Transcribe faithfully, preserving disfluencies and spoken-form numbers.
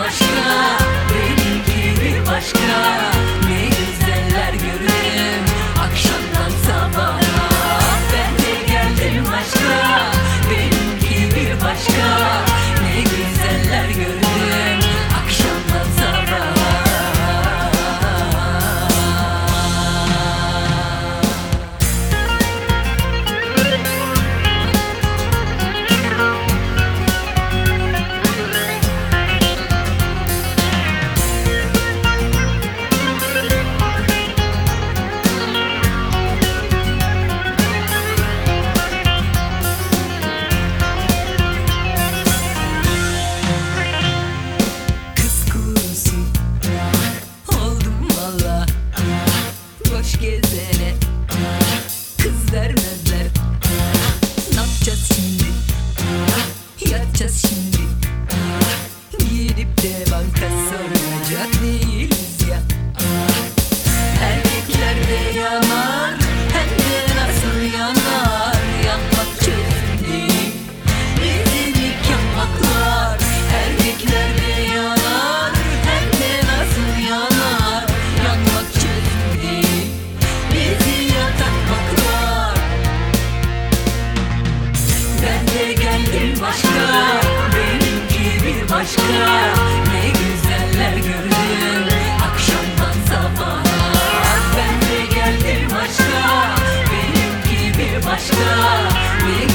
başka, benimki bir başka. Ne güzeller gördüm akşamdan sabaha. Ben de geldim başka, benimki bir başka. Ne güzeller gördüm akşamdan sabaha. Gezene kız vermezler. Ne yapacağız şimdi? Yatacağız şimdi. Gidip de banka soracak değiliz ya. Erkekler de yanar, hem de nasıl yanar. Yanmak çözüm değil, bizim ilk yanmaklar. Erkekler de yanar, hem de nasıl yanar. Yanmak çözüm değil, bizi yatakmaklar. Ben de geldim başka, benimki bir başka. Ne güzeller gördüm akşamdan sabaha. Ben de geldim başka, benimki bir başka. Ne